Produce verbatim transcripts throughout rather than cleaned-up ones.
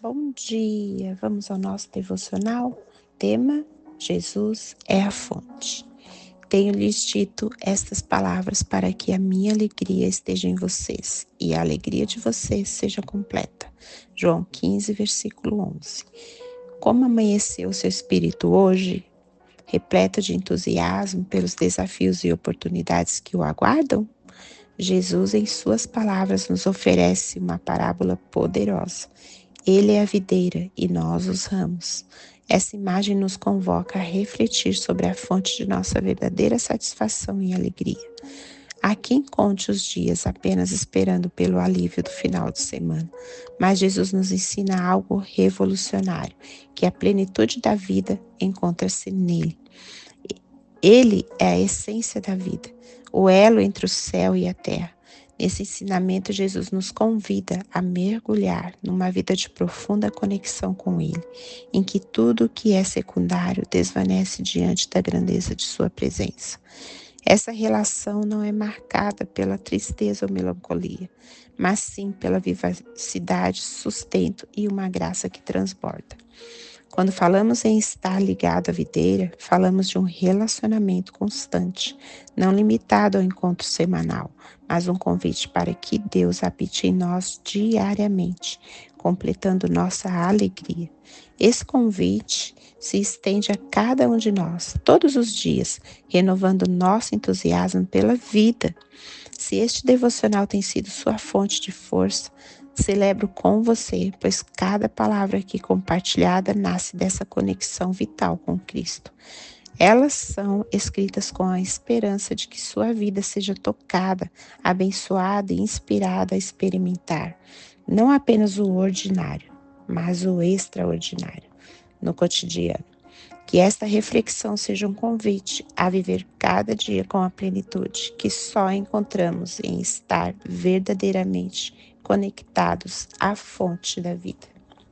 Bom dia, vamos ao nosso devocional. Tema: Jesus é a fonte. Tenho-lhes dito estas palavras para que a minha alegria esteja em vocês e a alegria de vocês seja completa. João quinze, versículo onze. Como amanheceu seu espírito hoje, repleto de entusiasmo pelos desafios e oportunidades que o aguardam? Jesus, em suas palavras, nos oferece uma parábola poderosa. Ele é a videira e nós os ramos. Essa imagem nos convoca a refletir sobre a fonte de nossa verdadeira satisfação e alegria. Há quem conte os dias apenas esperando pelo alívio do final de semana, mas Jesus nos ensina algo revolucionário, que a plenitude da vida encontra-se nele. Ele é a essência da vida, o elo entre o céu e a terra. Nesse ensinamento, Jesus nos convida a mergulhar numa vida de profunda conexão com Ele, em que tudo o que é secundário desvanece diante da grandeza de Sua presença. Essa relação não é marcada pela tristeza ou melancolia, mas sim pela vivacidade, sustento e uma graça que transborda. Quando falamos em estar ligado à videira, falamos de um relacionamento constante, não limitado ao encontro semanal, mas um convite para que Deus habite em nós diariamente, completando nossa alegria. Esse convite se estende a cada um de nós, todos os dias, renovando nosso entusiasmo pela vida. Se este devocional tem sido sua fonte de força, celebro com você, pois cada palavra aqui compartilhada nasce dessa conexão vital com Cristo. Elas são escritas com a esperança de que sua vida seja tocada, abençoada e inspirada a experimentar não apenas o ordinário, mas o extraordinário no cotidiano. Que esta reflexão seja um convite a viver cada dia com a plenitude que só encontramos em estar verdadeiramente conectados à fonte da vida.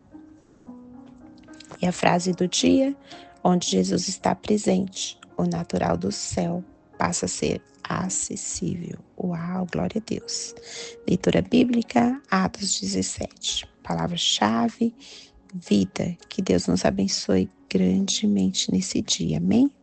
E a frase do dia: onde Jesus está presente, o natural do céu passa a ser acessível. Uau, glória a Deus. Leitura bíblica, Atos dezessete. Palavra-chave: vida. Que Deus nos abençoe grandemente nesse dia. Amém?